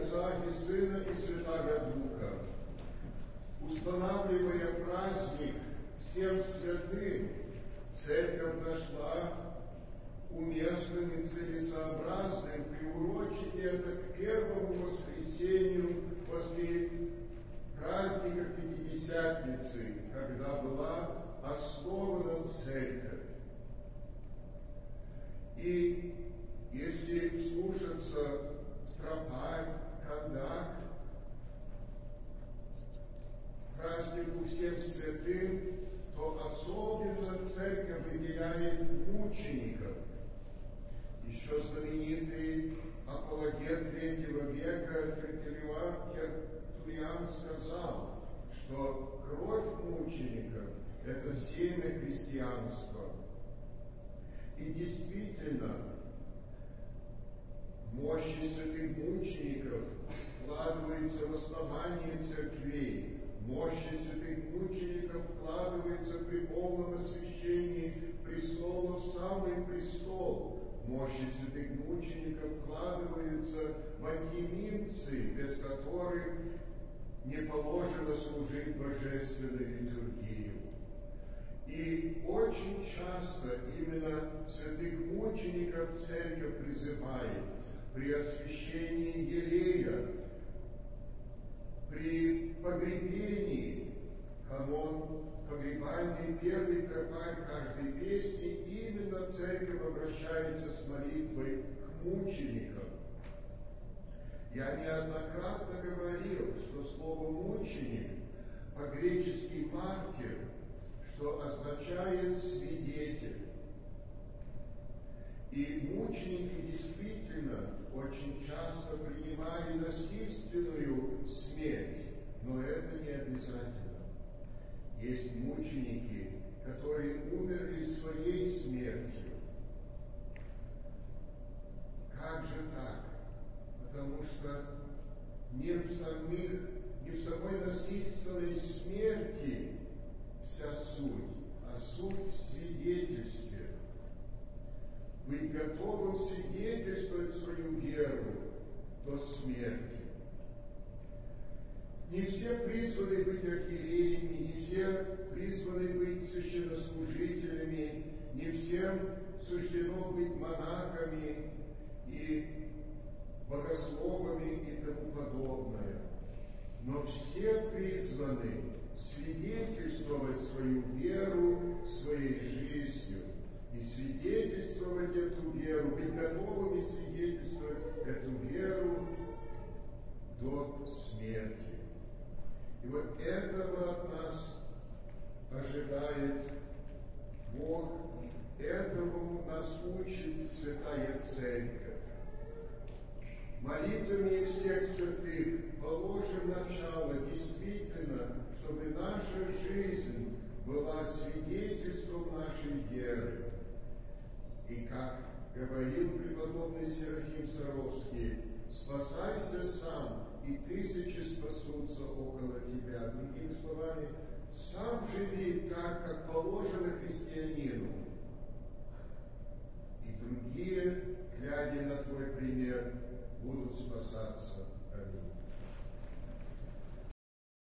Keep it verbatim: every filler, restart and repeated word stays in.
Отца и Сына и Святаго Духа, устанавливая праздник всем святым, Церковь нашла уместным и целесообразным приурочить это к первому воскресению после праздника Пятидесятницы, когда была основана Церковь. И если вслушаться в тропарь, кадак, празднику всем святым, то особенно Церковь выделяет мучеников. Еще знаменитый апологет третьего века Тертуллиан сказал, что кровь мучеников – это семя христианства. И действительно, мощи святых мучеников вкладывается в основание церквей, мощи святых мучеников вкладывается при полном освящении престола в самый престол. Мощи святых мучеников вкладываются в антиминцы, без которых не положено служить божественной литургии. И очень часто именно святых мучеников Церковь призывает при освящении елея, при погребении, канон погребальный, первый тропарь каждой песни, именно Церковь обращается с молитвой к мученикам. Я неоднократно говорил, что слово «мученик» по-гречески «мартир», что означает «свидетель». И мученики действительно очень часто принимали насильственную смерть, но это не обязательно. Есть мученики, которые умерли своей смертью. Как же так? Потому что не в самих, не в самой насильственной смерти вся суть, а суть в свидетельстве. Быть готовым свидетельствовать свою веру до смерти. Не все призваны быть архиереями, не все призваны быть священнослужителями, не всем суждено быть монахами и богословами и тому подобное. Но все призваны свидетельствовать свою веру своей жизнью и свидетельствовать эту веру, быть готовыми свидетельствовать эту веру до смерти. И вот этого от нас ожидает Бог, этому нас учит Святая Церковь. Молитвами всех святых положим начало действительно, чтобы наша жизнь была свидетельством нашей веры. И как говорил преподобный Серафим Саровский, спасайся сам, и тысячи спасутся около тебя. Другими словами, сам живи так, как положено христианину. И другие, глядя на твой пример, будут спасаться.